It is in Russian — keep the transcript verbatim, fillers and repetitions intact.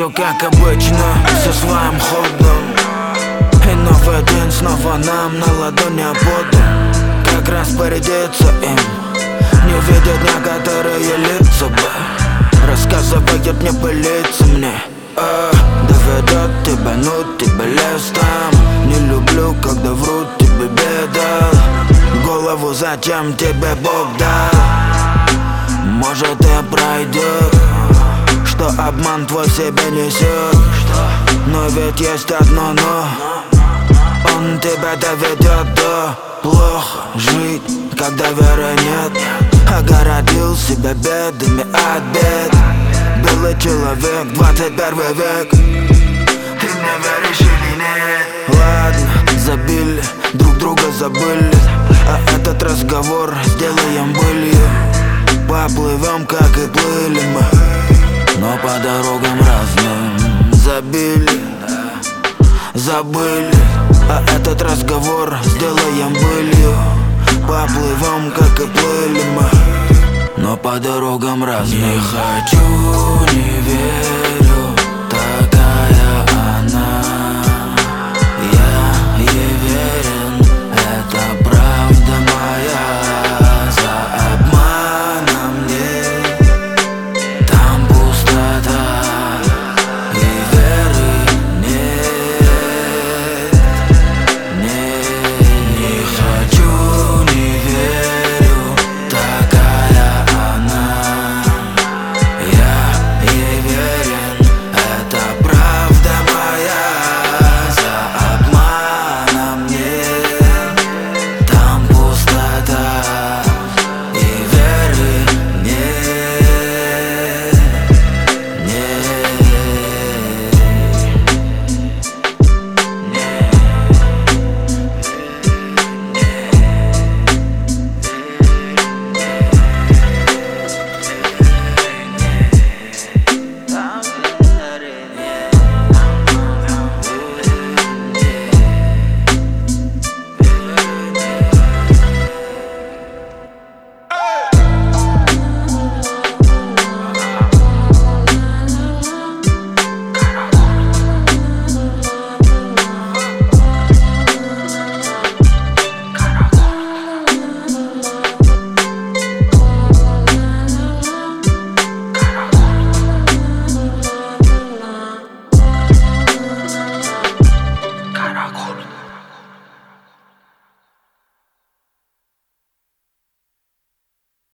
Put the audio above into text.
все как обычно, все своим ходом. И новый день снова нам на ладони подан. Как распорядиться им? Не видят некоторые лица бы. Рассказывают, не пылиться мне, а, доведет тебя, ну тебе лез там. Не люблю, когда врут, тебе беда. Голову зачем тебе Бог дал? Может и пройдет, что обман твой в себе несет. Но ведь есть одно но, он тебя доведет до. Плохо жить, когда веры нет. Огородил себя бедами от бед. Белый человек, двадцать первый век. Ты мне веришь или нет? Ладно, забили, друг друга забыли. А этот разговор сделаем былью. Поплывем, как и плыли мы, но по дорогам разным. Забили, забыли. А этот разговор сделаем былью. Поплывем, как и плыли мы, но по дорогам разным. Не хочу, не верю